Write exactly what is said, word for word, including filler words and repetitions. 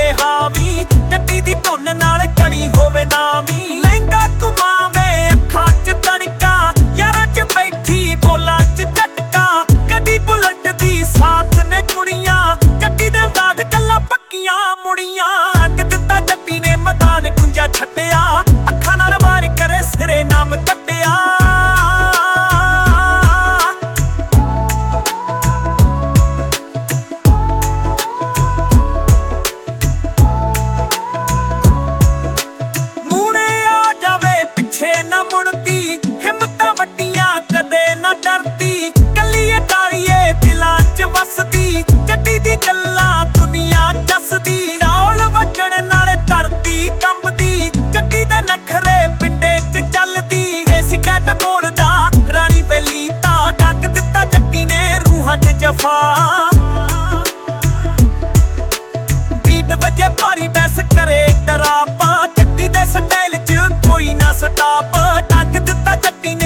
ਹੋਵੇ ਹਾਵੀ, ਜੱਟੀ ਦੀ ਧੁਨ ਨਾਲ ਕਣੀ ਹੋਵੇ ਨਾਮੀ। ਲਹਿੰਗਾ ਘੁਮਾਵੇ ਅੱਖਾਂ ਚ ਤਣਕਾ, ਯਾਰਾਂ ਚ ਬੈਠੀ ਬੋਲਾਂ ਚ ਝਟਕਾ। ਗੱਡੀ ਬੁਲਟ ਦੀ ਸਾਥ ਨੇ ਕੁੜੀਆਂ, ਜੱਟੀ ਦੇ ਦਾਦ ਗੱਲਾਂ ਪੱਕੀਆਂ ਮੁੜੀਆਂ। ਅੱਗ ਦਿੱਤਾ ਜੱਟੀ ਨੇ ਮੈਦਾਨ ਗੁੰਜਾ ਛੱਡਿਆ, ਅੱਖਾਂ ਨਾਲ ਵਾਰ ਕਰੇ ਸਿਰੇ ਨਾਮ ਕੱਢਿਆ। ਨਾ ਮੁੜਦੀ ਹਿੰਮਤਾਂ ਵੱਡੀਆਂ ਕਦੇ ਨਾ ਡਰਦੀ, ਕੱਲੀਏ ਤਾਲੀਏ ਦਿਲਾਂ ਚ ਵਸਦੀ। ਜੱਟੀ ਦੀ ਗੱਲਾਂ ਦੁਨੀਆ ਦੱਸਦੀ, ਰੌਲ ਵੱਜਣ ਨਾਲ ਧਰਤੀ ਕੰਬਦੀ। ਜੱਟੀ ਦੇ ਨਖਰੇ ਪਿੰਡੇ ਚ ਚੱਲਦੀ, ਦੇਸੀ ਕੈਟ ਬੋਲਦਾ ਰਾਣੀ ਬੇਲੀ ਤਾਂ। ਡੱਕ ਦਿੱਤਾ ਜੱਟੀ ਨੇ ਰੂਹਾਂ ਚ ਜਫਾ, ਬੀਟ ਵਜੇ ਭਾਰੀ ਬੈਸ ਕਰੇ ਡਰਾਪਾ। ਜੱਟੀ ਦੇ ਸਟਾਈਲ ਚ ਕੋਈ ਨਾ ਸਟਾਪ, ਡੱਕ ਦਿੱਤਾ ਜੱਟੀ ਨੇ